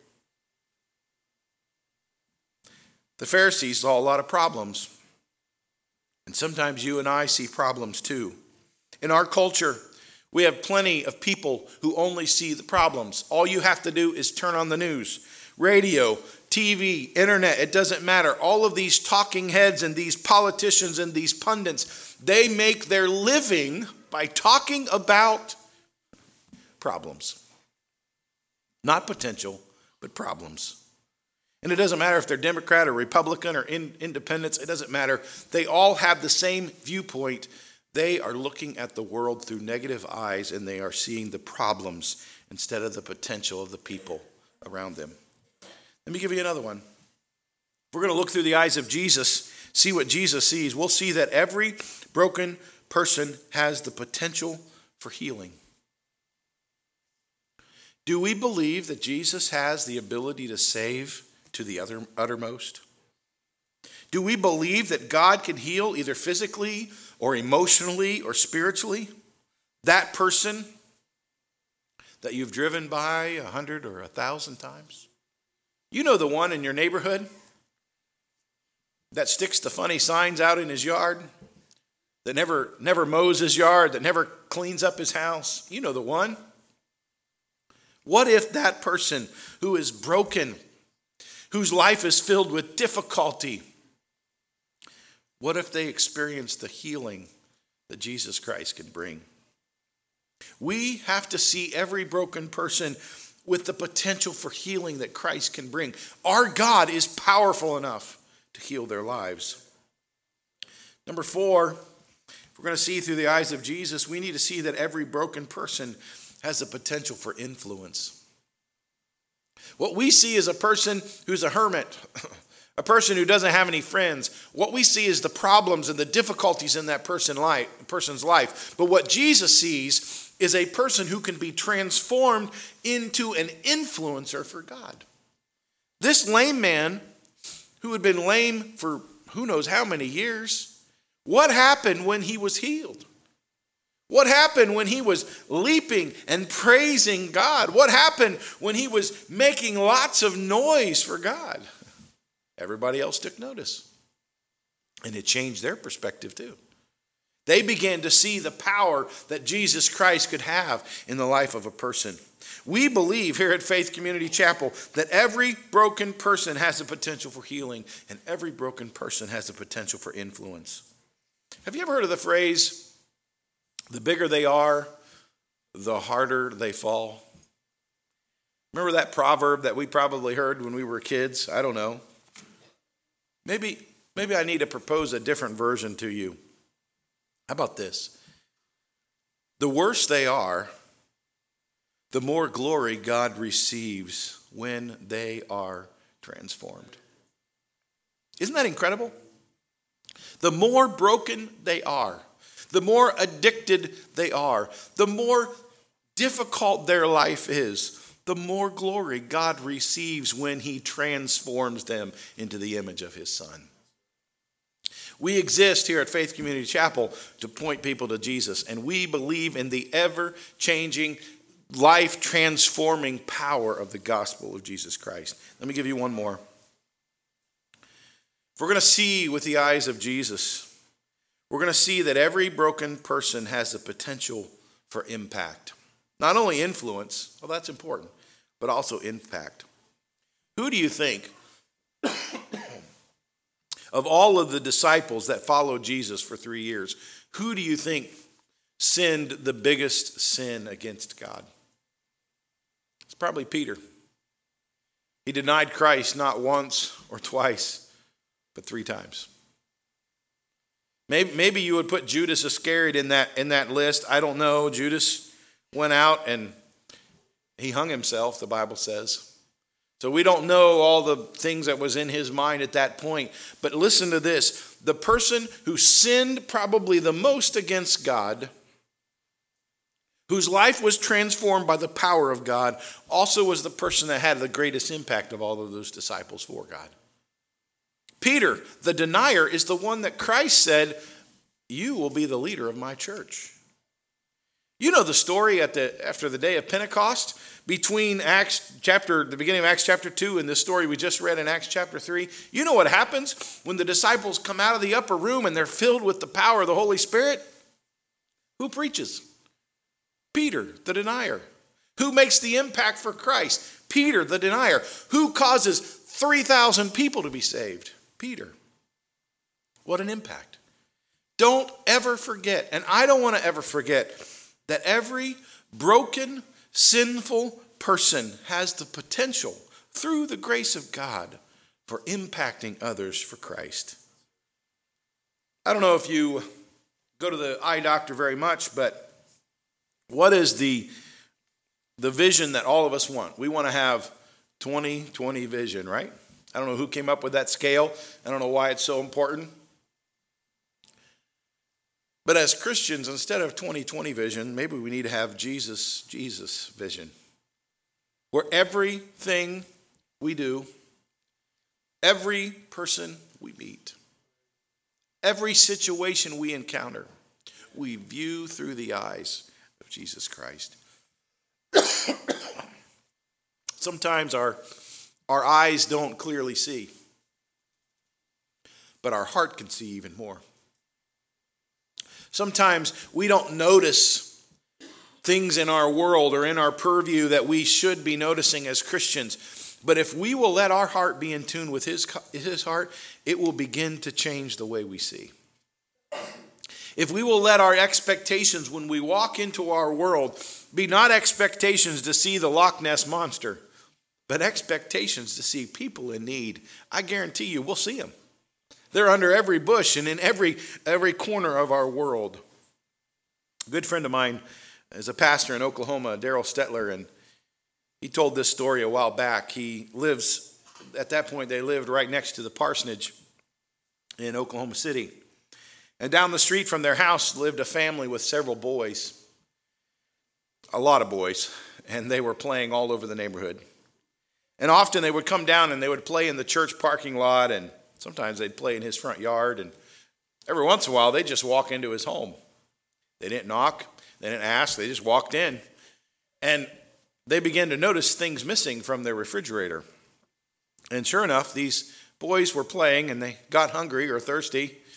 [SPEAKER 5] The Pharisees saw a lot of problems. And sometimes you and I see problems too. In our culture, we have plenty of people who only see the problems. All you have to do is turn on the news, radio, T V, internet, it doesn't matter. All of these talking heads and these politicians and these pundits, they make their living by talking about problems. Not potential, but problems. And it doesn't matter if they're Democrat or Republican or in, independents. It doesn't matter. They all have the same viewpoint. They are looking at the world through negative eyes, and they are seeing the problems instead of the potential of the people around them. Let me give you another one. If we're going to look through the eyes of Jesus, see what Jesus sees, we'll see that every broken person has the potential for healing. Do we believe that Jesus has the ability to save to the other, uttermost? Do we believe that God can heal either physically or emotionally or spiritually? That person that you've driven by a hundred or a thousand times? You know the one in your neighborhood that sticks the funny signs out in his yard, that never, never mows his yard, that never cleans up his house. You know the one. What if that person who is broken, whose life is filled with difficulty, what if they experience the healing that Jesus Christ can bring? We have to see every broken person with the potential for healing that Christ can bring. Our God is powerful enough to heal their lives. Number four, if we're going to see through the eyes of Jesus, we need to see that every broken person has the potential for influence. What we see is a person who's a hermit, a person who doesn't have any friends. What we see is the problems and the difficulties in that person life, person's life. But what Jesus sees is a person who can be transformed into an influencer for God. This lame man, who had been lame for who knows how many years, what happened when he was healed? What happened when he was leaping and praising God? What happened when he was making lots of noise for God? Everybody else took notice. And it changed their perspective too. They began to see the power that Jesus Christ could have in the life of a person. We believe here at Faith Community Chapel that every broken person has the potential for healing, and every broken person has the potential for influence. Have you ever heard of the phrase, the bigger they are, the harder they fall? Remember that proverb that we probably heard when we were kids? I don't know. Maybe, maybe I need to propose a different version to you. How about this? The worse they are, the more glory God receives when they are transformed. Isn't that incredible? The more broken they are, the more addicted they are, the more difficult their life is, the more glory God receives when he transforms them into the image of his Son. We exist here at Faith Community Chapel to point people to Jesus, and we believe in the ever-changing, life-transforming power of the gospel of Jesus Christ. Let me give you one more. If we're going to see with the eyes of Jesus, we're going to see that every broken person has the potential for impact. Not only influence, well, that's important, but also impact. Who do you think, of all of the disciples that followed Jesus for three years, who do you think sinned the biggest sin against God? It's probably Peter. He denied Christ not once or twice, but three times. Maybe, maybe you would put Judas Iscariot in that, in that list. I don't know. Judas went out and he hung himself, the Bible says. So we don't know all the things that was in his mind at that point. But listen to this. The person who sinned probably the most against God, whose life was transformed by the power of God, also was the person that had the greatest impact of all of those disciples for God. Peter, the denier, is the one that Christ said, "You will be the leader of my church." You know the story at the after the day of Pentecost, between Acts chapter, the beginning of Acts chapter two and this story we just read in Acts chapter three. You know what happens when the disciples come out of the upper room and they're filled with the power of the Holy Spirit? Who preaches? Peter, the denier. Who makes the impact for Christ? Peter, the denier. Who causes three thousand people to be saved? Peter. What an impact. Don't ever forget, and I don't want to ever forget, that every broken, sinful person has the potential, through the grace of God, for impacting others for Christ. I don't know if you go to the eye doctor very much, but what is the, the vision that all of us want? We want to have twenty twenty vision, right? I don't know who came up with that scale. I don't know why it's so important. But as Christians, instead of twenty twenty vision, maybe we need to have Jesus, Jesus vision. Where everything we do, every person we meet, every situation we encounter, we view through the eyes of Jesus Christ. Sometimes our, our eyes don't clearly see, but our heart can see even more. Sometimes we don't notice things in our world or in our purview that we should be noticing as Christians. But if we will let our heart be in tune with his, his heart, it will begin to change the way we see. If we will let our expectations when we walk into our world be not expectations to see the Loch Ness Monster, but expectations to see people in need, I guarantee you we'll see them. They're under every bush and in every every corner of our world. A good friend of mine is a pastor in Oklahoma, Daryl Stetler, and he told this story a while back. He lives, at that point they lived right next to the parsonage in Oklahoma City. And down the street from their house lived a family with several boys, a lot of boys, and they were playing all over the neighborhood. And often they would come down and they would play in the church parking lot, and sometimes they'd play in his front yard, and every once in a while they'd just walk into his home. They didn't knock, they didn't ask, they just walked in. And they began to notice things missing from their refrigerator. And sure enough, these boys were playing and they got hungry or thirsty,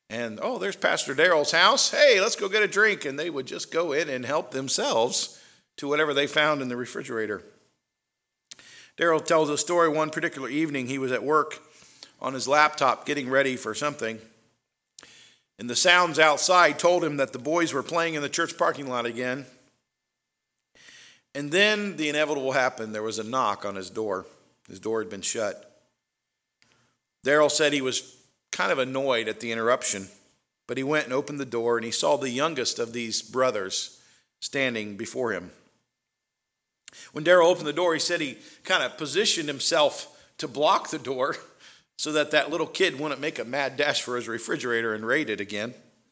[SPEAKER 5] And, oh, there's Pastor Daryl's house. Hey, let's go get a drink. And they would just go in and help themselves to whatever they found in the refrigerator. Daryl tells a story one particular evening. He was at work on his laptop getting ready for something. And the sounds outside told him that the boys were playing in the church parking lot again. And then the inevitable happened. There was a knock on his door. His door had been shut. Daryl said he was kind of annoyed at the interruption, but he went and opened the door, and he saw the youngest of these brothers standing before him. When Daryl opened the door, he said he kind of positioned himself to block the door so that that little kid wouldn't make a mad dash for his refrigerator and raid it again.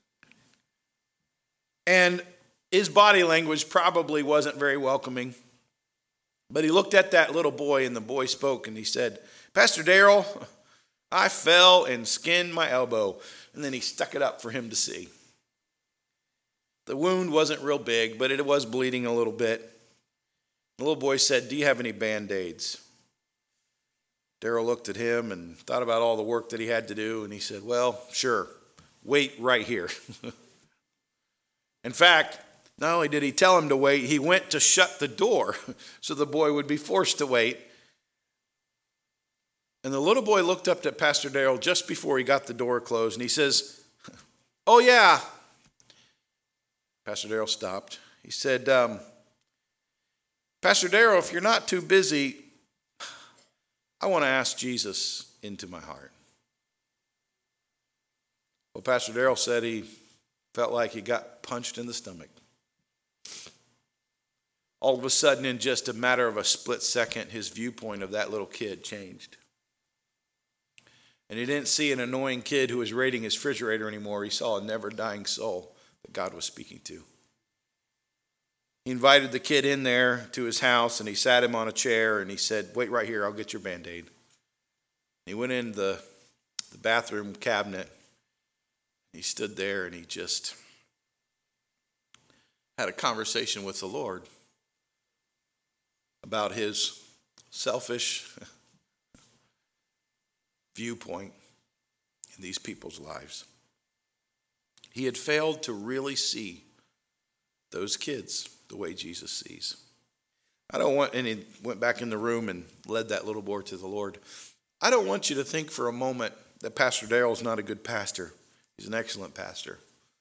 [SPEAKER 5] And his body language probably wasn't very welcoming, but he looked at that little boy, and the boy spoke, and he said, "Pastor Daryl, I fell and skinned my elbow." And then he stuck it up for him to see. The wound wasn't real big, but it was bleeding a little bit. The little boy said, "Do you have any Band-Aids?" Daryl looked at him and thought about all the work that he had to do, and he said, "Well, sure. Wait right here." In fact, not only did he tell him to wait, he went to shut the door so the boy would be forced to wait. And the little boy looked up at Pastor Daryl just before he got the door closed, and he says, "Oh, yeah." Pastor Daryl stopped. He said, um, "Pastor Daryl, if you're not too busy, I want to ask Jesus into my heart." Well, Pastor Daryl said he felt like he got punched in the stomach. All of a sudden, in just a matter of a split second, his viewpoint of that little kid changed. And he didn't see an annoying kid who was raiding his refrigerator anymore. He saw a never-dying soul that God was speaking to. He invited the kid in there to his house, and he sat him on a chair, and he said, "Wait right here, I'll get your Band-Aid." He went in the, the bathroom cabinet. He stood there, and he just had a conversation with the Lord about his selfish viewpoint in these people's lives. He had failed to really see those kids the way Jesus sees. I don't want, and he went back in the room and led that little boy to the Lord. I don't want you to think for a moment that Pastor Daryl is not a good pastor. He's an excellent pastor.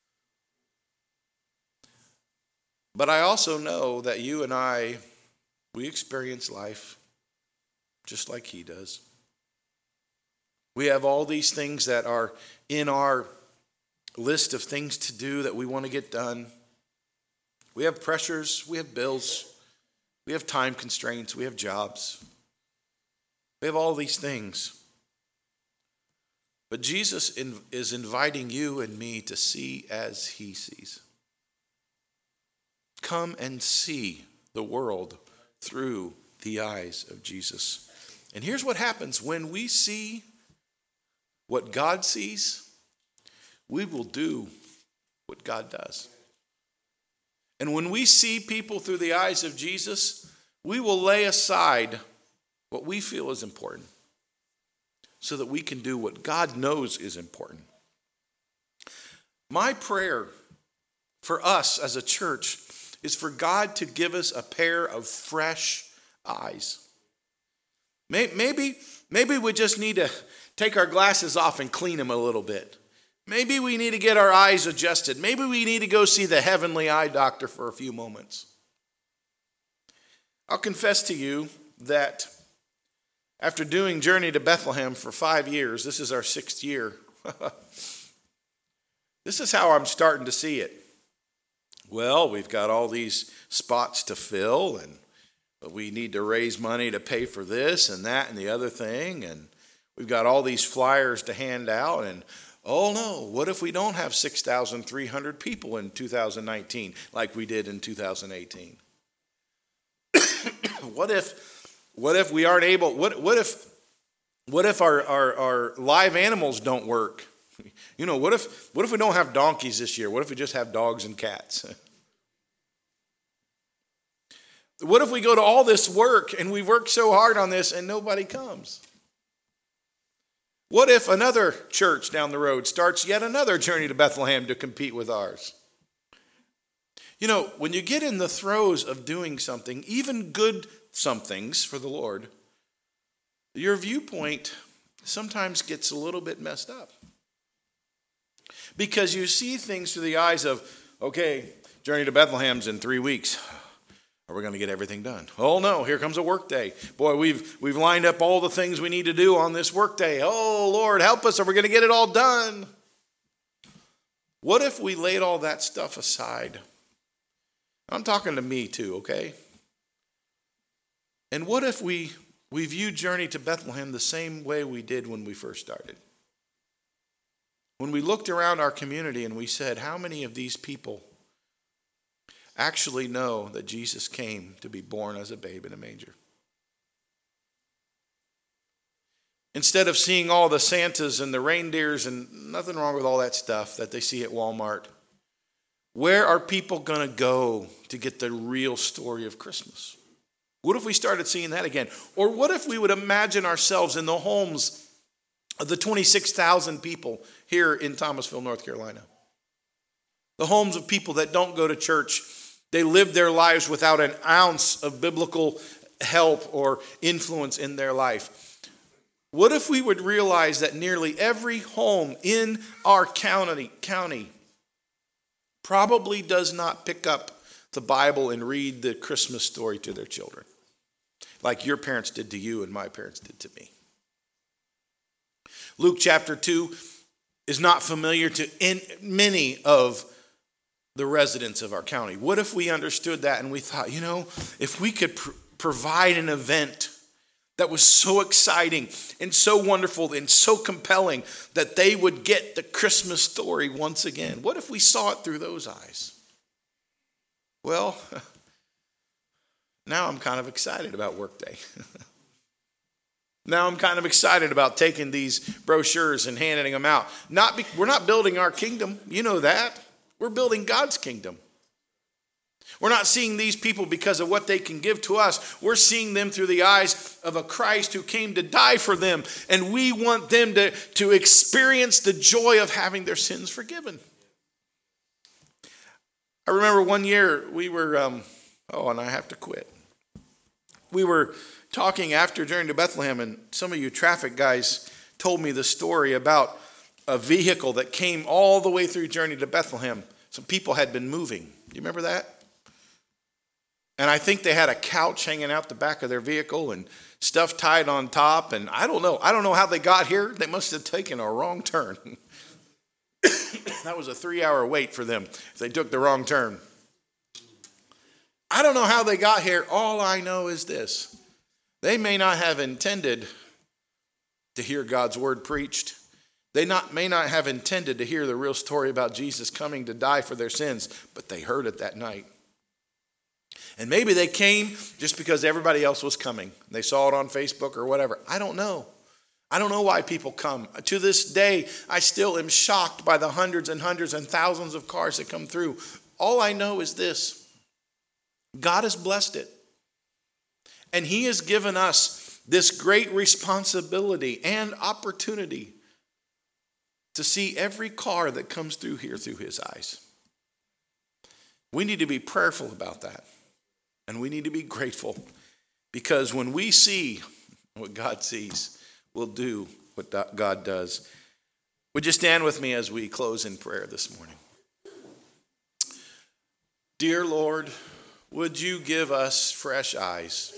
[SPEAKER 5] But I also know that you and I, we experience life just like he does. We have all these things that are in our list of things to do that we want to get done. We have pressures, we have bills, we have time constraints, we have jobs. We have all these things. But Jesus is inviting you and me to see as he sees. Come and see the world through the eyes of Jesus. And here's what happens when we see what God sees, we will do what God does. And when we see people through the eyes of Jesus, we will lay aside what we feel is important so that we can do what God knows is important. My prayer for us as a church is for God to give us a pair of fresh eyes. Maybe, maybe we just need to take our glasses off and clean them a little bit. Maybe we need to get our eyes adjusted. Maybe we need to go see the heavenly eye doctor for a few moments. I'll confess to you that after doing Journey to Bethlehem for five years, this is our sixth year, this is how I'm starting to see it. Well, we've got all these spots to fill, and we need to raise money to pay for this and that and the other thing, and we've got all these flyers to hand out, and oh no, what if we don't have six thousand three hundred people in two thousand nineteen like we did in two thousand eighteen? What if what if we aren't able, what what if what if our, our, our live animals don't work? You know, what if what if we don't have donkeys this year? What if we just have dogs and cats? What if we go to all this work and we work so hard on this and nobody comes? What if another church down the road starts yet another journey to Bethlehem to compete with ours? You know, when you get in the throes of doing something, even good somethings for the Lord, your viewpoint sometimes gets a little bit messed up. Because you see things through the eyes of, okay, journey to Bethlehem's in three weeks. Are we going to get everything done? Oh no, here comes a work day. Boy, we've we've lined up all the things we need to do on this work day. Oh Lord, help us. Are we going to get it all done? What if we laid all that stuff aside? I'm talking to me too, okay? And what if we we view Journey to Bethlehem the same way we did when we first started? When we looked around our community and we said, how many of these people actually know that Jesus came to be born as a babe in a manger? Instead of seeing all the Santas and the reindeers, and nothing wrong with all that stuff that they see at Walmart, where are people going to go to get the real story of Christmas? What if we started seeing that again? Or what if we would imagine ourselves in the homes of the twenty-six thousand people here in Thomasville, North Carolina? The homes of people that don't go to church. They live their lives without an ounce of biblical help or influence in their life. What if we would realize that nearly every home in our county, county probably does not pick up the Bible and read the Christmas story to their children, like your parents did to you and my parents did to me? Luke chapter two is not familiar to in many of the residents of our county. What if we understood that and we thought, you know, if we could pr- provide an event that was so exciting and so wonderful and so compelling that they would get the Christmas story once again? What if we saw it through those eyes? Well, now I'm kind of excited about Workday. Now I'm kind of excited about taking these brochures and handing them out. Not be, we're not building our kingdom. You know that. We're building God's kingdom. We're not seeing these people because of what they can give to us. We're seeing them through the eyes of a Christ who came to die for them. And we want them to, to experience the joy of having their sins forgiven. I remember one year we were, um, oh, and I have to quit. We were talking after Journey to Bethlehem, and some of you traffic guys told me the story about a vehicle that came all the way through Journey to Bethlehem. Some people had been moving. Do you remember that? And I think they had a couch hanging out the back of their vehicle and stuff tied on top. And I don't know. I don't know how they got here. They must have taken a wrong turn. That was a three-hour wait for them if they took the wrong turn. I don't know how they got here. All I know is this. They may not have intended to hear God's word preached. They not, may not have intended to hear the real story about Jesus coming to die for their sins, but they heard it that night. And maybe they came just because everybody else was coming. They saw it on Facebook or whatever. I don't know. I don't know why people come. To this day, I still am shocked by the hundreds and hundreds and thousands of cars that come through. All I know is this. God has blessed it. And he has given us this great responsibility and opportunity to see every car that comes through here through his eyes. We need to be prayerful about that. And we need to be grateful, because when we see what God sees, we'll do what God does. Would you stand with me as we close in prayer this morning? Dear Lord, would you give us fresh eyes?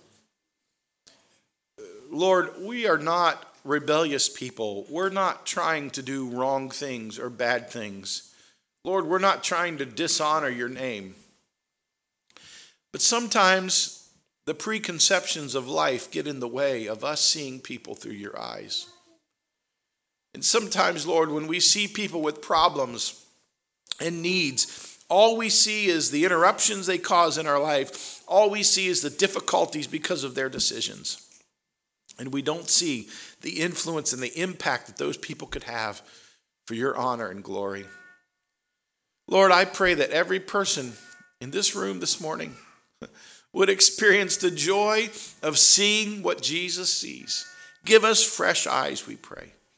[SPEAKER 5] Lord, we are not rebellious people. We're not trying to do wrong things or bad things. Lord, we're not trying to dishonor your name. But sometimes the preconceptions of life get in the way of us seeing people through your eyes. And sometimes, Lord, when we see people with problems and needs, all we see is the interruptions they cause in our life. All we see is the difficulties because of their decisions. And we don't see the influence and the impact that those people could have for your honor and glory. Lord, I pray that every person in this room this morning would experience the joy of seeing what Jesus sees. Give us fresh eyes, we pray.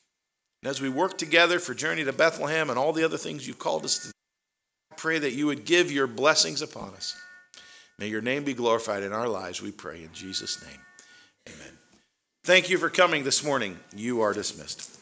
[SPEAKER 5] And as we work together for Journey to Bethlehem and all the other things you've called us to, I pray that you would give your blessings upon us. May your name be glorified in our lives, we pray in Jesus' name. Amen. Thank you for coming this morning. You are dismissed.